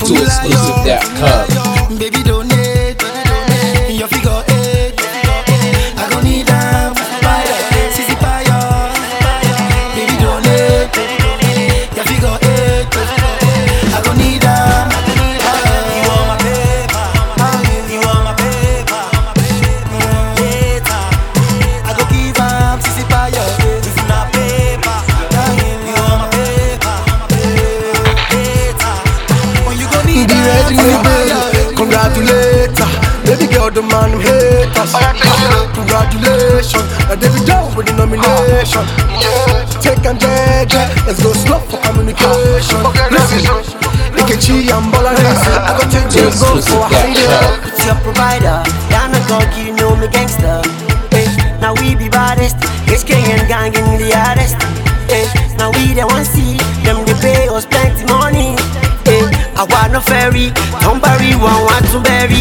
to exclusive.com. Baby donate, your figure eight. I gon' need them. Sissy fire. Baby donate, your figure eight. I gon' need them. You want my paper, you want my paper. Later, I go give them Sissy fire. if not paper, you want my paper. Later, When you gon' need Be ready, them. baby. Congratulations, baby girl, the man them haters. Congratulations, and they be down with the nomination. Take and judge, let's go slow for communication. Listen, Nkechi and Bola, I gon' take this go for a higher. it's your provider. Y'all not dog, you know me gangster. Now we be baddest. HK and gang in the hardest. Now we the one see them they pay us plenty money. I want no ferry, somebody want to bury.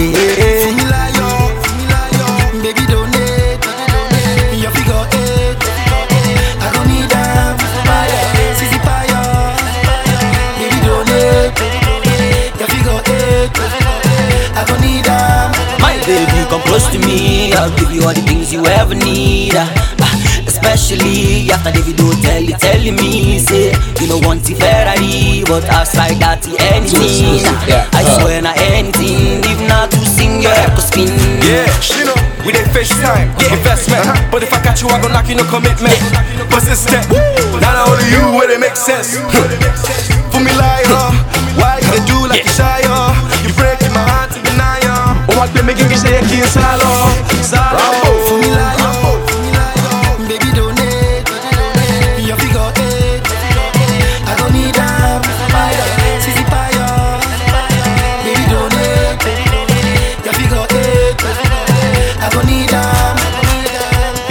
Baby donate, your figure eight. I gon' need them. Sissy fire. Baby donate, your figure eight. I gon' need them. My baby, come close to me. I'll give you all the things you ever need. Especially after the video telling me, say you don't want the Ferrari, but outside that anything. I swear not anything, if not to sing your echo spin. Yeah, you know, we dey FaceTime, investment. But if I catch you, I gon' knock you no commitment. Persistent, not only you, where it makes sense. For me liar, why you dey do like you shy? You breaking my heart to deny ya. Oh, what they making me say you can't salo. For me liar, baby donate, your figure eight. I gon' need them. Sissy fire. Baby donate, your figure eight. I gon' need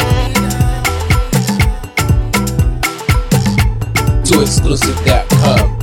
them. To exclusive.com.